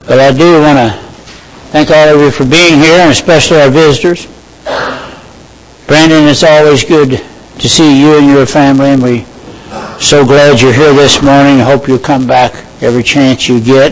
But I do want to thank all of you for being here, and especially our visitors. Brandon, it's always good to see you and your family, and we're so glad you're here this morning. I hope you'll come back every chance you get.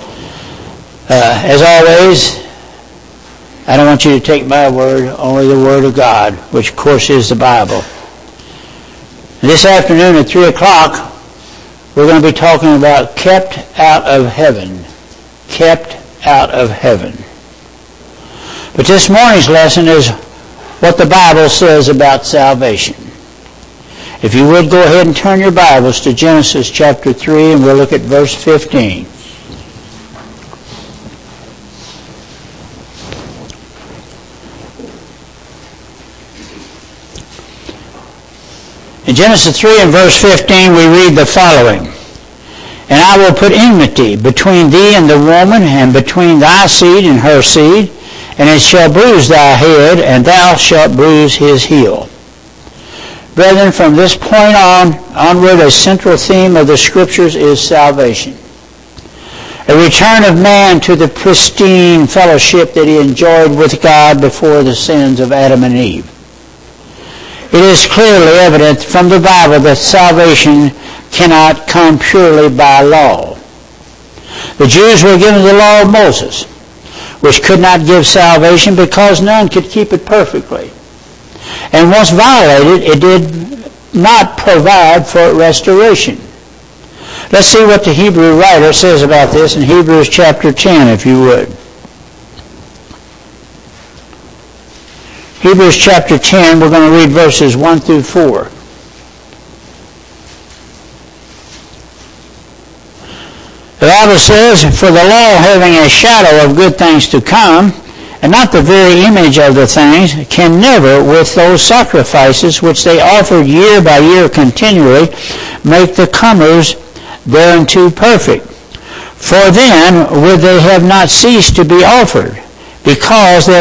As always, I don't want you to take my word, only the Word of God, which of course is the Bible. And this afternoon at 3 o'clock, we're going to be talking about kept out of heaven. Kept out of heaven. But this morning's lesson is what the Bible says about salvation. If you would, go ahead and turn your Bibles to Genesis chapter 3, and we'll look at verse 15. In Genesis 3 and verse 15, we read the following. And I will put enmity between thee and the woman, and between thy seed and her seed, and it shall bruise thy head, and thou shalt bruise his heel. Brethren, from this point onward, a central theme of the Scriptures is salvation. A return of man to the pristine fellowship that he enjoyed with God before the sins of Adam and Eve. It is clearly evident from the Bible that salvation cannot come purely by law. The Jews were given the law of Moses, which could not give salvation because none could keep it perfectly. And once violated, it did not provide for restoration. Let's see what the Hebrew writer says about this in Hebrews chapter 10, if you would. Hebrews chapter 10, we're going to read verses 1 through 4. The Bible says, For the law, having a shadow of good things to come, and not the very image of the things, can never, with those sacrifices which they offered year by year continually, make the comers thereunto perfect. For then would they have not ceased to be offered, because the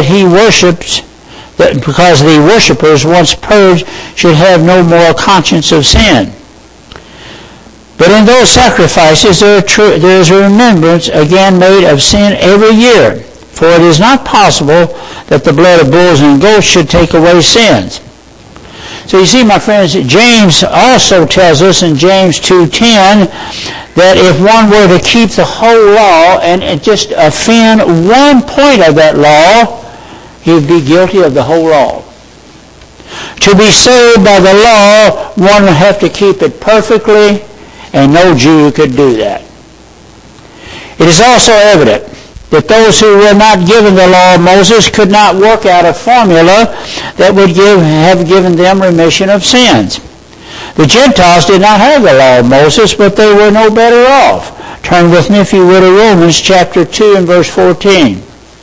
worshippers once purged should have no more conscience of sin. But in those sacrifices there is a remembrance again made of sin every year. For it is not possible that the blood of bulls and goats should take away sins. So you see, my friends, James also tells us in James 2:10 that if one were to keep the whole law and just offend one point of that law, he would be guilty of the whole law. To be saved by the law, one would have to keep it perfectly, and no Jew could do that. It is also evident that those who were not given the law of Moses could not work out a formula that would have given them remission of sins. The Gentiles did not have the law of Moses, but they were no better off. Turn with me, if you would, to Romans chapter 2 and verse 14.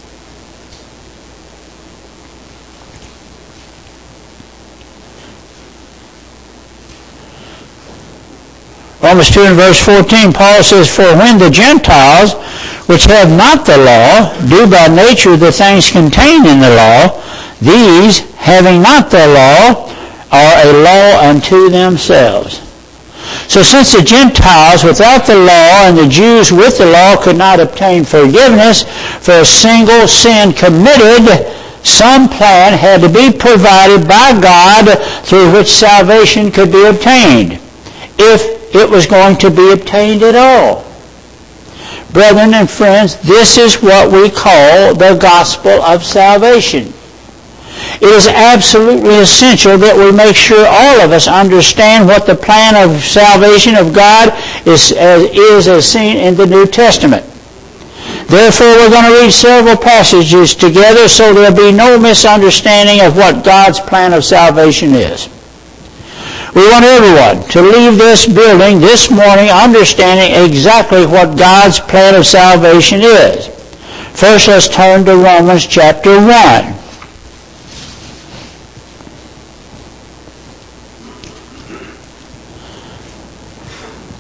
Romans 2 and verse 14, Paul says, For when the Gentiles, which have not the law, do by nature the things contained in the law, these, having not the law, are a law unto themselves. So since the Gentiles without the law and the Jews with the law could not obtain forgiveness for a single sin committed, some plan had to be provided by God through which salvation could be obtained, if it was going to be obtained at all. Brethren and friends, this is what we call the gospel of salvation. It is absolutely essential that we make sure all of us understand what the plan of salvation of God is as seen in the New Testament. Therefore, we're going to read several passages together so there'll be no misunderstanding of what God's plan of salvation is. We want everyone to leave this building this morning understanding exactly what God's plan of salvation is. First, let's turn to Romans chapter 1.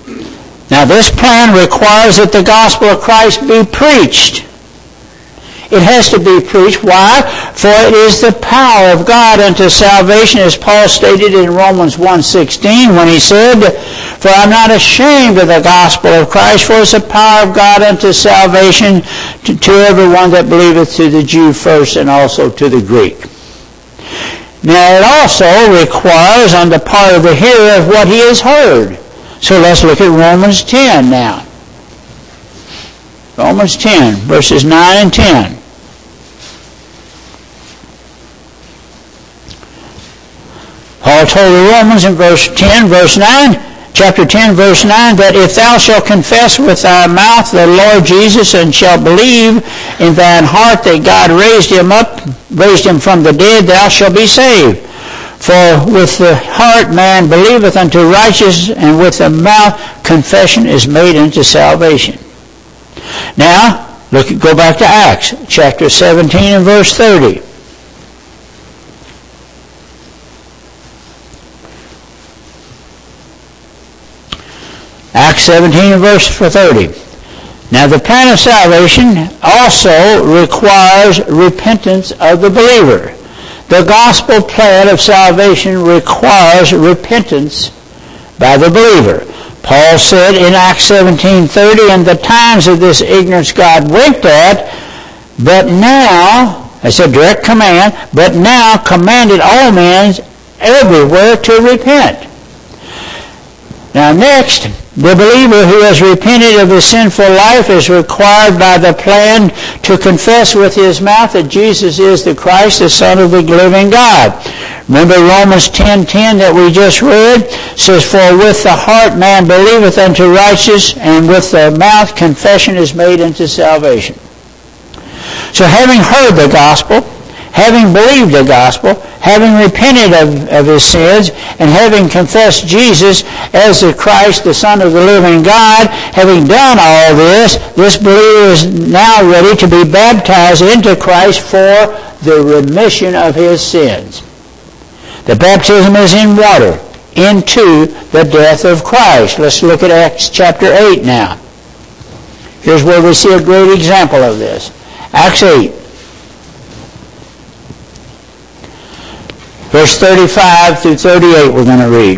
Now, this plan requires that the gospel of Christ be preached. It has to be preached. Why? For it is the power of God unto salvation, as Paul stated in Romans 1:16 when he said, For I'm not ashamed of the gospel of Christ, for it's the power of God unto salvation to everyone that believeth, to the Jew first and also to the Greek. Now it also requires on the part of the hearer of what he has heard. So let's look at Romans 10 now. Romans 10, verses 9 and 10. Paul told the Romans in chapter 10, verse 9, that if thou shalt confess with thy mouth the Lord Jesus, and shalt believe in thine heart that God raised him from the dead, thou shalt be saved. For with the heart man believeth unto righteousness, and with the mouth confession is made unto salvation. Now, go back to Acts, chapter 17 and verse 30. Acts 17 and verse 30. Now the plan of salvation also requires repentance of the believer. The gospel plan of salvation requires repentance by the believer. Paul said in Acts 17:30, And the times of this ignorance God winked at, but now, that's a direct command, but now commanded all men everywhere to repent. Now next, the believer who has repented of his sinful life is required by the plan to confess with his mouth that Jesus is the Christ, the Son of the living God. Remember Romans 10:10 that we just read? Says, For with the heart man believeth unto righteousness, and with the mouth confession is made unto salvation. So having heard the gospel, having believed the gospel, having repented of his sins, and having confessed Jesus as the Christ, the Son of the living God, having done all this, this believer is now ready to be baptized into Christ for the remission of his sins. The baptism is in water, into the death of Christ. Let's look at Acts chapter 8 now. Here's where we see a great example of this. Acts 8. Verse 35 through 38 we're going to read.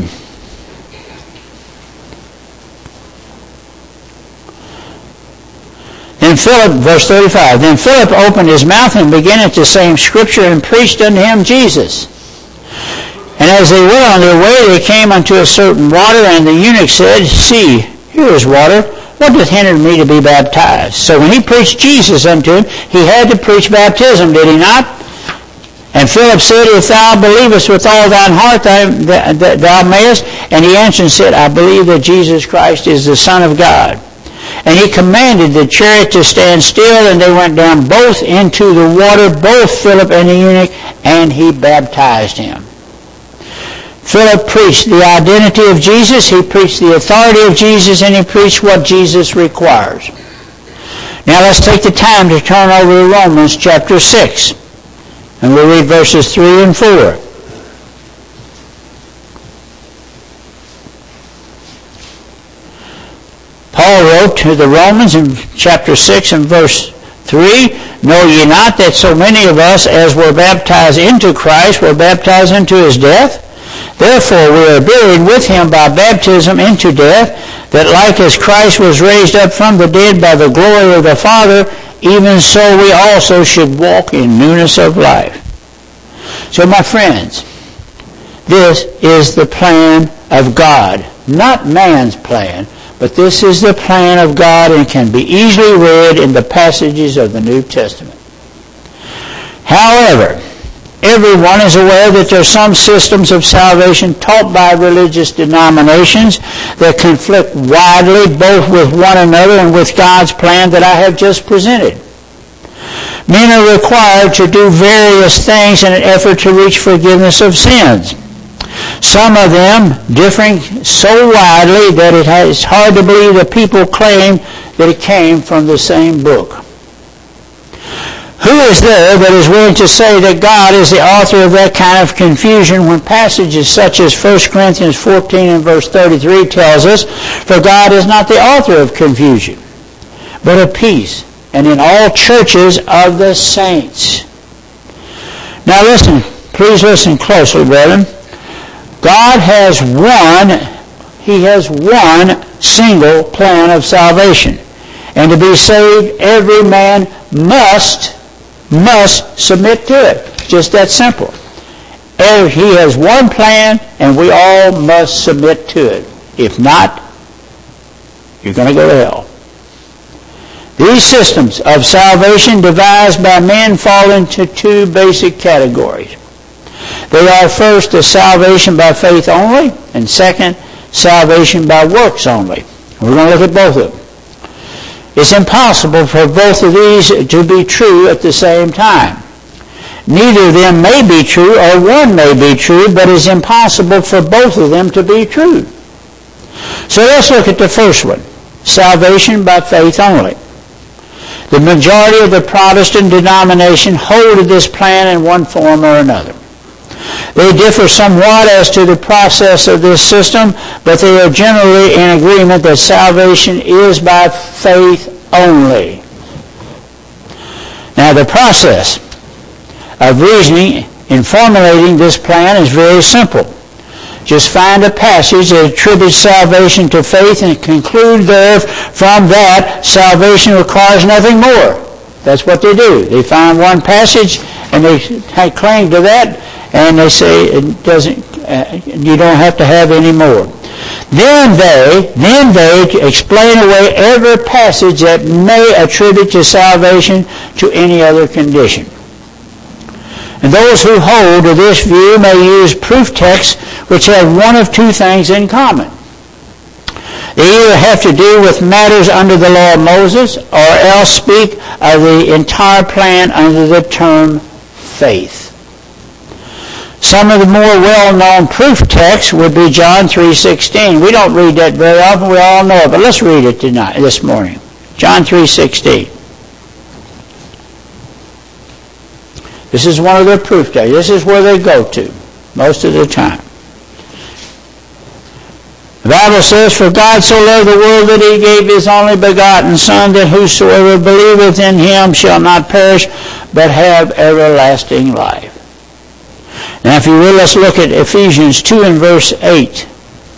Then Philip, verse 35, Then Philip opened his mouth and began at the same scripture and preached unto him Jesus. And as they went on their way, they came unto a certain water, and the eunuch said, See, here is water. What doth hinder me to be baptized? So when he preached Jesus unto him, he had to preach baptism, did he not? And Philip said, If thou believest with all thine heart, thou mayest. And he answered and said, I believe that Jesus Christ is the Son of God. And he commanded the chariot to stand still, and they went down both into the water, both Philip and the eunuch, and he baptized him. Philip preached the identity of Jesus, he preached the authority of Jesus, and he preached what Jesus requires. Now let's take the time to turn over to Romans chapter 6. And we'll read verses 3 and 4. Paul wrote to the Romans in chapter 6 and verse 3, Know ye not that so many of us as were baptized into Christ were baptized into his death? Therefore we are buried with him by baptism into death, that like as Christ was raised up from the dead by the glory of the Father, even so we also should walk in newness of life. So my friends, this is the plan of God, not man's plan, but this is the plan of God and can be easily read in the passages of the New Testament. However, everyone is aware that there are some systems of salvation taught by religious denominations that conflict widely both with one another and with God's plan that I have just presented. Men are required to do various things in an effort to reach forgiveness of sins. Some of them differing so widely that it is hard to believe that people claim that it came from the same book. Who is there that is willing to say that God is the author of that kind of confusion when passages such as 1 Corinthians 14 and verse 33 tells us, For God is not the author of confusion, but of peace, and in all churches of the saints. Now listen, please listen closely, brethren. God has He has one single plan of salvation. And to be saved, every man must submit to it. Just that simple. He has one plan, and we all must submit to it. If not, you're going to go to hell. These systems of salvation devised by men fall into two basic categories. They are, first, the salvation by faith only, and second, salvation by works only. We're going to look at both of them. It's impossible for both of these to be true at the same time. Neither of them may be true, or one may be true, but it's impossible for both of them to be true. So let's look at the first one, salvation by faith only. The majority of the Protestant denomination hold to this plan in one form or another. They differ somewhat as to the process of this system, but they are generally in agreement that salvation is by faith only. Now, the process of reasoning in formulating this plan is very simple. Just find a passage that attributes salvation to faith and conclude there from that salvation requires nothing more. That's what they do. They find one passage and they cling to that, and they say it doesn't. You don't have to have any more. Then they explain away every passage that may attribute to salvation to any other condition. And those who hold to this view may use proof texts which have one of two things in common. They either have to do with matters under the law of Moses, or else speak of the entire plan under the term faith. Some of the more well-known proof texts would be John 3:16. We don't read that very often. We all know it, but let's read it this morning. John 3:16. This is one of their proof texts. This is where they go to most of the time. The Bible says, "For God so loved the world that he gave his only begotten Son, that whosoever believeth in him shall not perish, but have everlasting life." Now, if you will, let's look at Ephesians 2 and verse 8.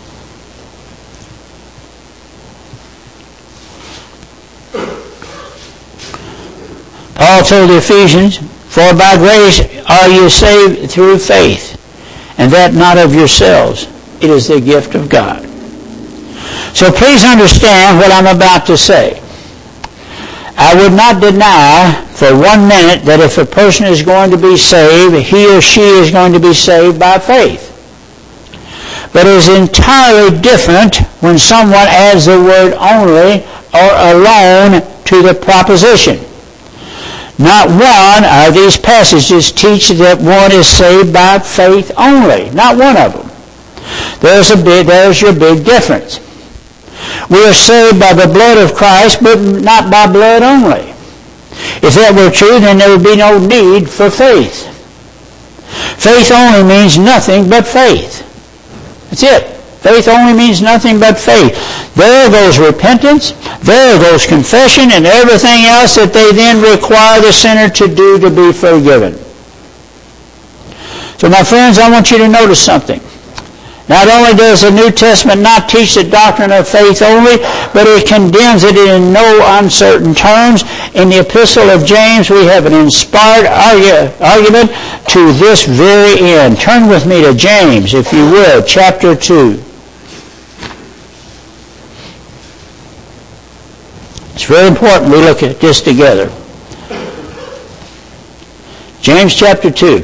Paul told the Ephesians, "For by grace are you saved through faith, and that not of yourselves. It is the gift of God." So please understand what I'm about to say. I would not deny for 1 minute that if a person is going to be saved, he or she is going to be saved by faith. But it is entirely different when someone adds the word only or alone to the proposition. Not one of these passages teach that one is saved by faith only. Not one of them. There's your big difference. We are saved by the blood of Christ, but not by blood only. If that were true, then there would be no need for faith. Faith only means nothing but faith. That's it. Faith only means nothing but faith. There goes repentance, there goes confession, and everything else that they then require the sinner to do to be forgiven. So my friends, I want you to notice something. Not only does the New Testament not teach the doctrine of faith only, but it condemns it in no uncertain terms. In the Epistle of James, we have an inspired argument to this very end. Turn with me to James, if you will, chapter 2. It's very important we look at this together. James chapter 2.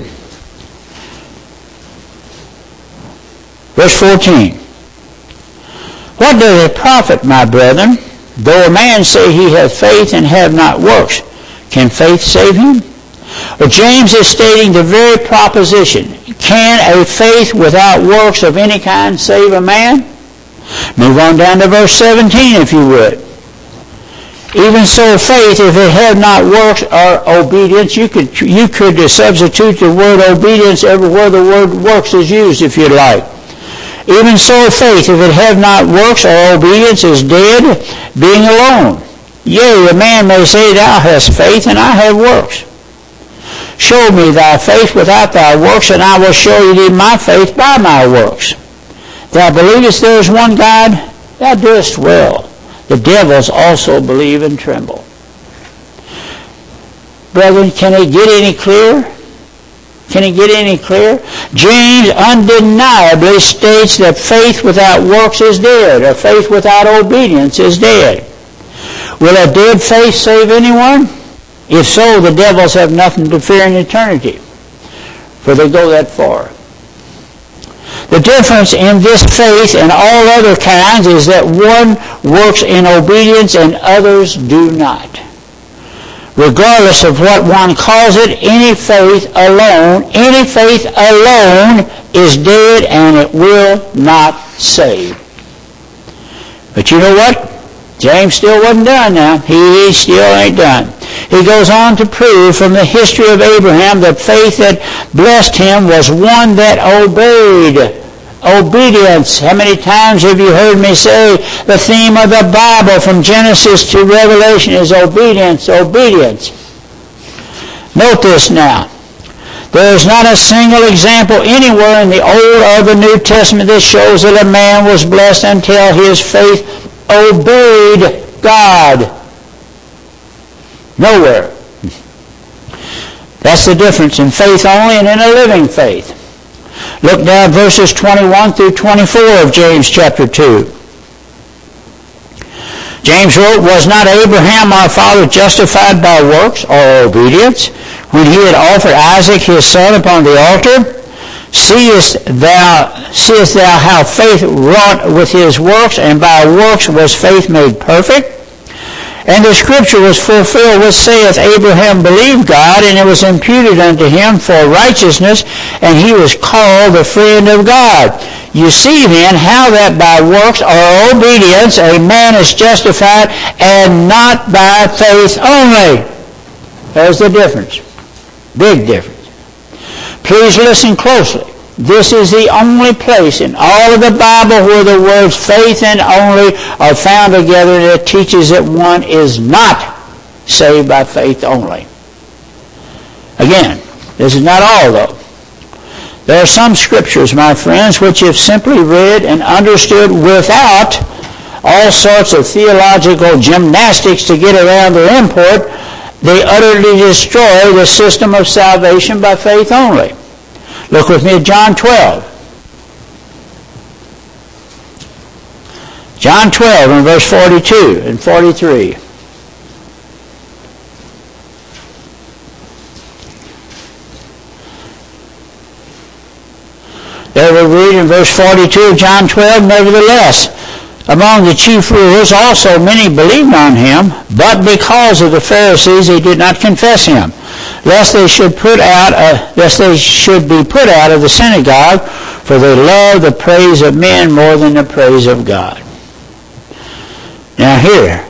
Verse 14. What does it profit, my brethren, though a man say he hath faith and have not works? Can faith save him? Well, James is stating the very proposition. Can a faith without works of any kind save a man? Move on down to verse 17, if you would. Even so, faith, if it have not works, or obedience, you could substitute the word obedience everywhere the word works is used, if you'd like. Even so, faith, if it have not works or obedience, is dead, being alone. Yea, a man may say, Thou hast faith, and I have works. Show me thy faith without thy works, and I will show thee my faith by my works. Thou believest there is one God? Thou doest well. The devils also believe and tremble. Brethren, can it get any clearer? Can it get any clearer? James undeniably states that faith without works is dead, or faith without obedience is dead. Will a dead faith save anyone? If so, the devils have nothing to fear in eternity, for they go that far. The difference in this faith and all other kinds is that one works in obedience and others do not. Regardless of what one calls it, any faith alone is dead and it will not save. But you know what? James still wasn't done now. He still ain't done. He goes on to prove from the history of Abraham that faith that blessed him was one that obeyed. Obedience. How many times have you heard me say the theme of the Bible from Genesis to Revelation is obedience, obedience. Note this now. There is not a single example anywhere in the Old or the New Testament that shows that a man was blessed until his faith obeyed God. Nowhere. That's the difference in faith only and in a living faith. Look down verses 21 through 24 of James chapter 2. James wrote, Was not Abraham our father justified by works or obedience when he had offered Isaac his son upon the altar? Seest thou how faith wrought with his works, and by works was faith made perfect? And the scripture was fulfilled which saith, Abraham believed God, and it was imputed unto him for righteousness, and he was called the friend of God. You see then how that by works or obedience a man is justified, and not by faith only. There's the difference. Big difference. Please listen closely. This is the only place in all of the Bible where the words faith and only are found together, and it teaches that one is not saved by faith only. Again, this is not all though. There are some scriptures, my friends, which if simply read and understood without all sorts of theological gymnastics to get around their import, they utterly destroy the system of salvation by faith only. Look with me at John 12. John 12 and verse 42 and 43. There we read in verse 42 of John 12, Nevertheless, among the chief rulers also many believed on him, but because of the Pharisees they did not confess him, lest they should be put out of the synagogue, for they love the praise of men more than the praise of God. Now here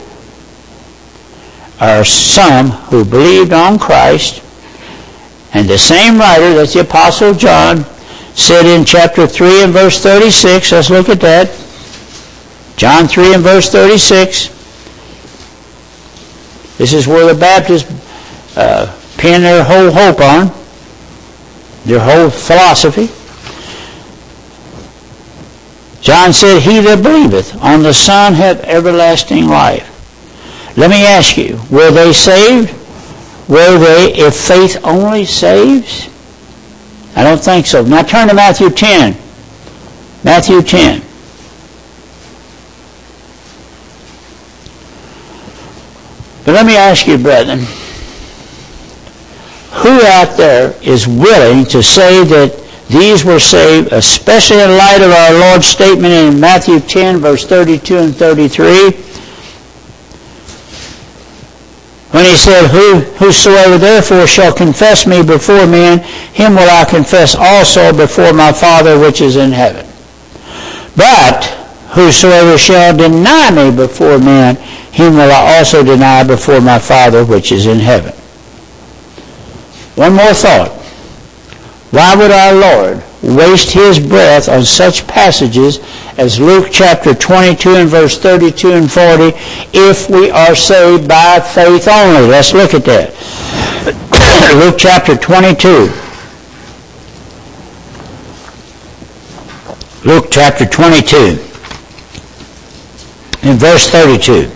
are some who believed on Christ, and the same writer that the Apostle John said in chapter 3 and verse 36, let's look at that. John 3 and verse 36. This is where the Baptists pin their whole hope on, their whole philosophy. John said, He that believeth on the Son hath everlasting life. Let me ask you, were they saved? Were they, if faith only saves? I don't think so. Now turn to Matthew 10. Matthew 10. But let me ask you, brethren, who out there is willing to say that these were saved, especially in light of our Lord's statement in Matthew 10, verse 32 and 33, when he said, Whosoever therefore shall confess me before men, him will I confess also before my Father which is in heaven. But whosoever shall deny me before men, him will I also deny before my Father which is in heaven. One more thought. Why would our Lord waste his breath on such passages as Luke chapter 22 and verse 32 and 40, if we are saved by faith only. Let's look at that. Luke chapter 22. Luke chapter 22 and verse 32.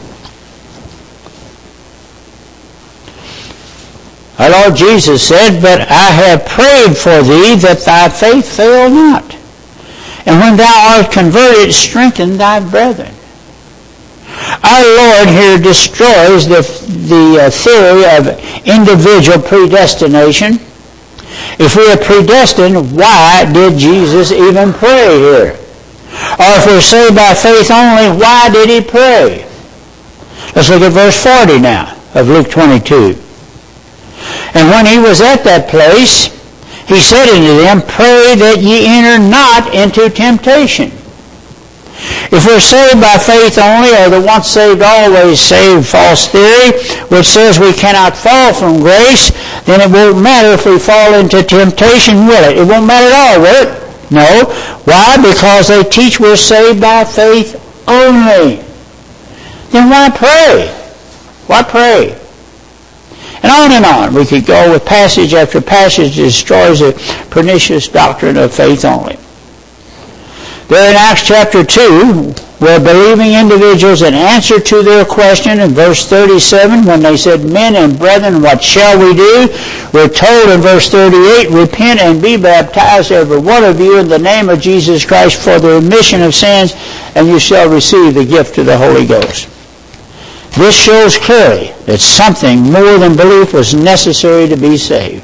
Our Lord Jesus said, "But I have prayed for thee that thy faith fail not. And when thou art converted, strengthen thy brethren." Our Lord here destroys the theory of individual predestination. If we are predestined, why did Jesus even pray here? Or if we're saved by faith only, why did he pray? Let's look at verse 40 now of Luke 22. "And when he was at that place, he said unto them, Pray that ye enter not into temptation." If we're saved by faith only, or the once saved, always saved false theory, which says we cannot fall from grace, then it won't matter if we fall into temptation, will it? It won't matter at all, will it? No. Why? Because they teach we're saved by faith only. Then why pray? Why pray? And on we could go with passage after passage that destroys the pernicious doctrine of faith only. There in Acts chapter 2, where believing individuals, in answer to their question in verse 37, when they said, "Men and brethren, what shall we do?" we're told in verse 38, "Repent and be baptized, every one of you, in the name of Jesus Christ for the remission of sins, and you shall receive the gift of the Holy Ghost." This shows clearly that something more than belief was necessary to be saved.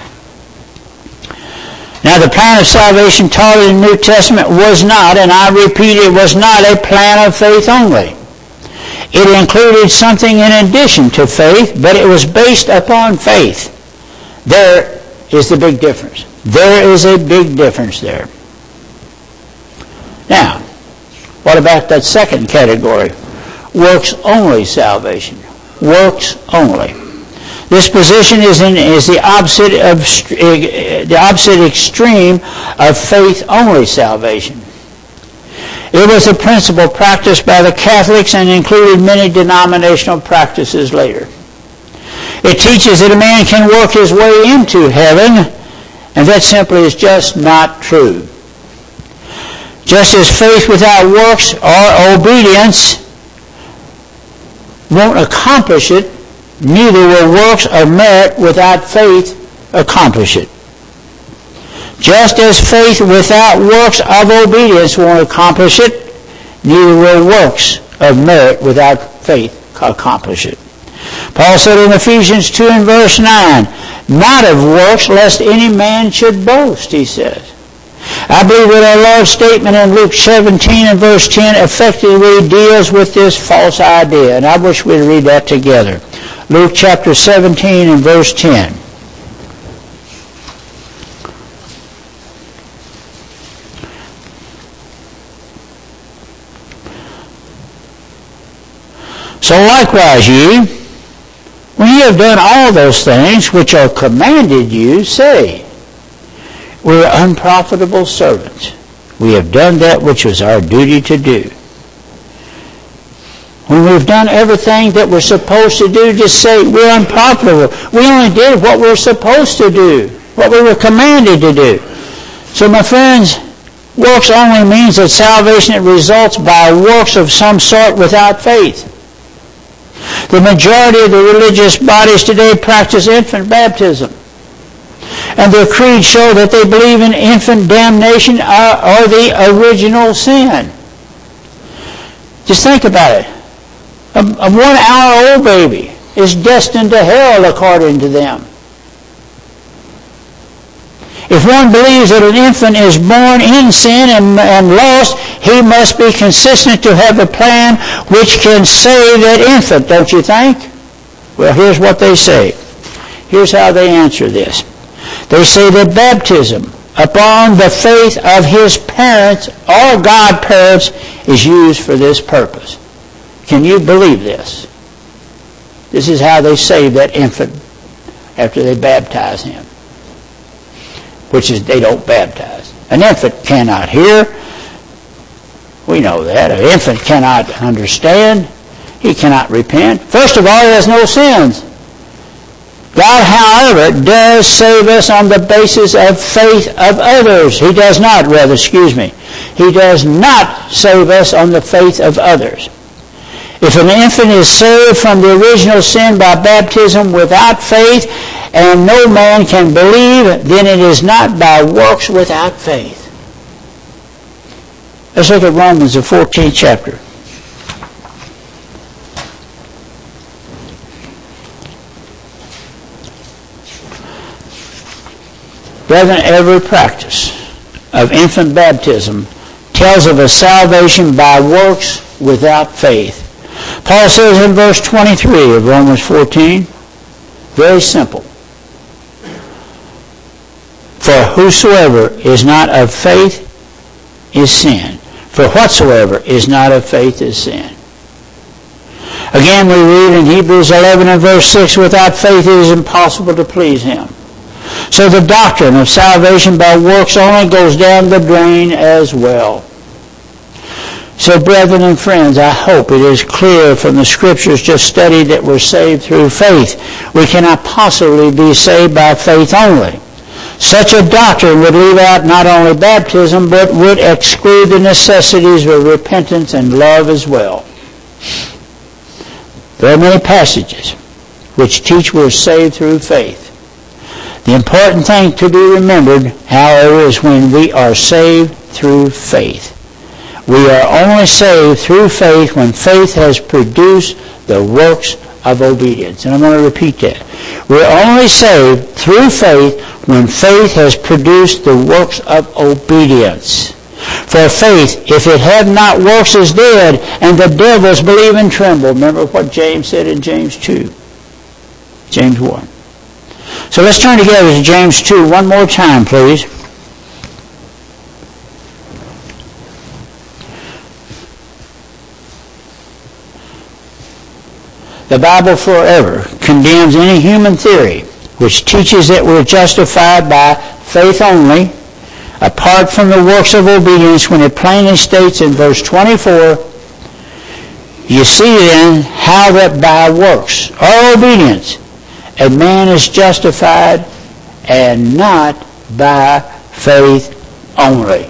Now, the plan of salvation taught in the New Testament was not, and I repeat, it was not a plan of faith only. It included something in addition to faith, but it was based upon faith. There is the big difference. There is a big difference there. Now, what about that second category? Works-only salvation. Works only. This position is the opposite extreme of faith-only salvation. It was a principle practiced by the Catholics and included many denominational practices later. It teaches that a man can work his way into heaven, and that simply is just not true. Just as faith without works or obedience won't accomplish it, neither will works of merit without faith accomplish it. Just as faith without works of obedience won't accomplish it, neither will works of merit without faith accomplish it. Paul said in Ephesians 2 and verse 9, "Not of works, lest any man should boast," he says. I believe that our Lord's statement in Luke 17 and verse 10 effectively deals with this false idea. And I wish we'd read that together. Luke chapter 17 and verse 10. "So likewise ye, when ye have done all those things which are commanded you, say, We are unprofitable servants. We have done that which was our duty to do." When we've done everything that we're supposed to do, just say, we're unprofitable. We only did what we're supposed to do, what we were commanded to do. So, my friends, works only means that salvation results by works of some sort without faith. The majority of the religious bodies today practice infant baptism. And their creeds show that they believe in infant damnation or the original sin. Just think about it. A 1-hour-old baby is destined to hell according to them. If one believes that an infant is born in sin and lost, he must be consistent to have a plan which can save that infant, don't you think? Well, here's what they say. Here's how they answer this. They say that baptism upon the faith of his parents or godparents is used for this purpose. Can you believe this? This is how they save that infant after they baptize him, which is they don't baptize. An infant cannot hear. We know that. An infant cannot understand. He cannot repent. First of all, he has no sins. God, however, does save us on the basis of faith of others. He does not, He does not save us on the faith of others. If an infant is saved from the original sin by baptism without faith, and no man can believe, then it is not by works without faith. Let's look at Romans, the 14th chapter. Brethren, every practice of infant baptism tells of a salvation by works without faith. Paul says in verse 23 of Romans 14, very simple. For whosoever is not of faith is sin. For whatsoever is not of faith is sin. Again, we read in Hebrews 11 and verse 6, without faith it is impossible to please him. So the doctrine of salvation by works only goes down the drain as well. So, brethren and friends, I hope it is clear from the Scriptures just studied that we're saved through faith. We cannot possibly be saved by faith only. Such a doctrine would leave out not only baptism, but would exclude the necessities of repentance and love as well. There are many passages which teach we're saved through faith. The important thing to be remembered, however, is when we are saved through faith. We are only saved through faith when faith has produced the works of obedience. And I'm going to repeat that. We're only saved through faith when faith has produced the works of obedience. For faith, if it have not works, is dead, and the devils believe and tremble. Remember what James said in James 2. James 1. So let's turn together to James 2 one more time, please. The Bible forever condemns any human theory which teaches that we're justified by faith only, apart from the works of obedience, when it plainly states in verse 24, you see then how that by works or obedience a man is justified, and not by faith only.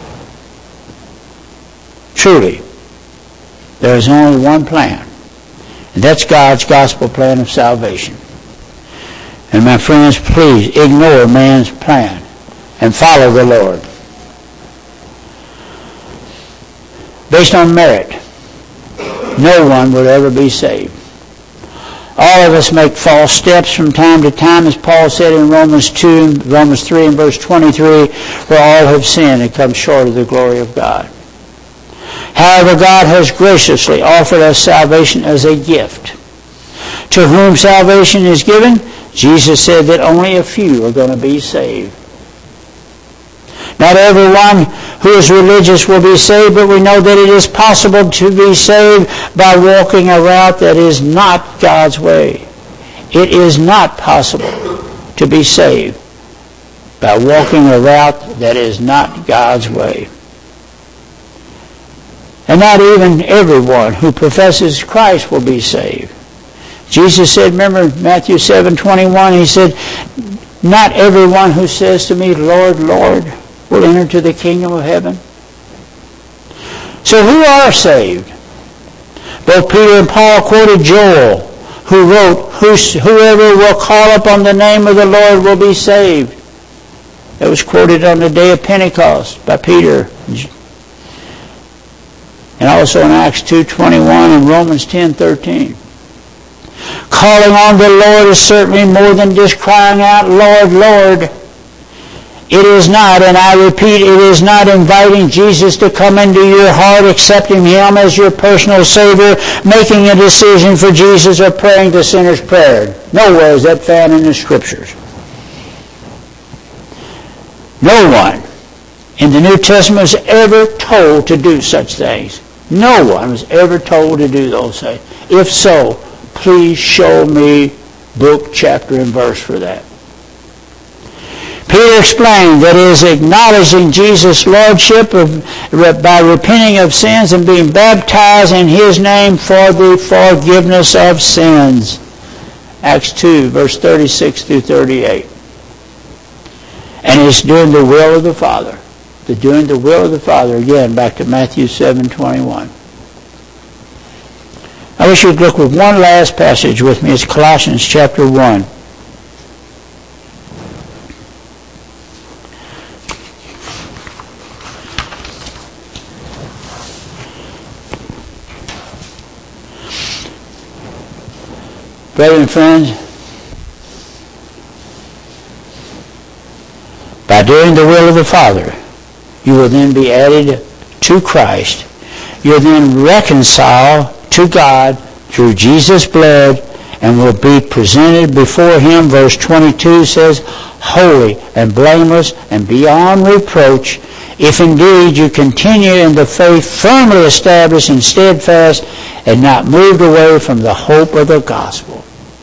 Truly, there is only one plan, and that's God's gospel plan of salvation. And my friends, please ignore man's plan and follow the Lord. Based on merit, no one will ever be saved. All of us make false steps from time to time, as Paul said in Romans 3 and verse 23, for all have sinned and come short of the glory of God. However, God has graciously offered us salvation as a gift. To whom salvation is given, Jesus said that only a few are going to be saved. Not everyone who is religious will be saved, but we know that it is possible to be saved by walking a route that is not God's way. It is not possible to be saved by walking a route that is not God's way. And not even everyone who professes Christ will be saved. Jesus said, remember Matthew 7:21, he said, not everyone who says to me, Lord, Lord, will enter to the kingdom of heaven. So who are saved? Both Peter and Paul quoted Joel, who wrote, whoever will call upon the name of the Lord will be saved. That was quoted on the day of Pentecost by Peter. And also in Acts 2:21 and Romans 10:13. Calling on the Lord is certainly more than just crying out, Lord, Lord. It is not, and I repeat, it is not inviting Jesus to come into your heart, accepting Him as your personal Savior, making a decision for Jesus, or praying the sinner's prayer. Nowhere is that found in the Scriptures. No one in the New Testament was ever told to do such things. No one was ever told to do those things. If so, please show me book, chapter, and verse for that. Peter explained that it is acknowledging Jesus' lordship by repenting of sins and being baptized in His name for the forgiveness of sins. Acts 2, verse 36 through 38. And it's doing the will of the Father. The doing the will of the Father. Again, back to Matthew 7:21. I wish you'd look with one last passage with me. It's Colossians chapter 1. Brethren and friends, by doing the will of the Father, you will then be added to Christ. You'll then reconcile to God through Jesus' blood and will be presented before Him. Verse 22 says, holy and blameless and beyond reproach, if indeed you continue in the faith firmly established and steadfast and not moved away from the hope of the gospel.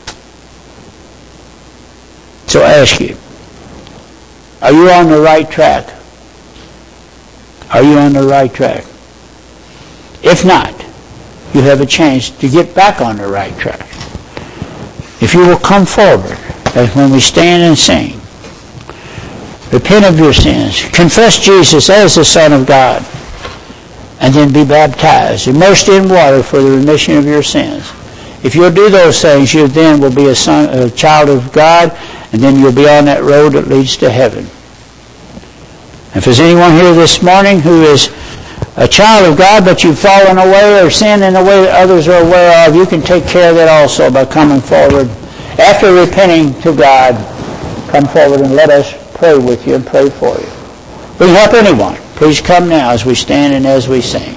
So I ask you, are you on the right track? Are you on the right track? If not, you have a chance to get back on the right track. If you will come forward, as when we stand and sing, repent of your sins, confess Jesus as the Son of God, and then be baptized, immersed in water for the remission of your sins. If you'll do those things, you then will be a child of God, and then you'll be on that road that leads to heaven. If there's anyone here this morning who is a child of God, but you've fallen away or sinned in a way that others are aware of, you can take care of that also by coming forward. After repenting to God, come forward and let us pray with you and pray for you. If we can help anyone, please come now as we stand and as we sing.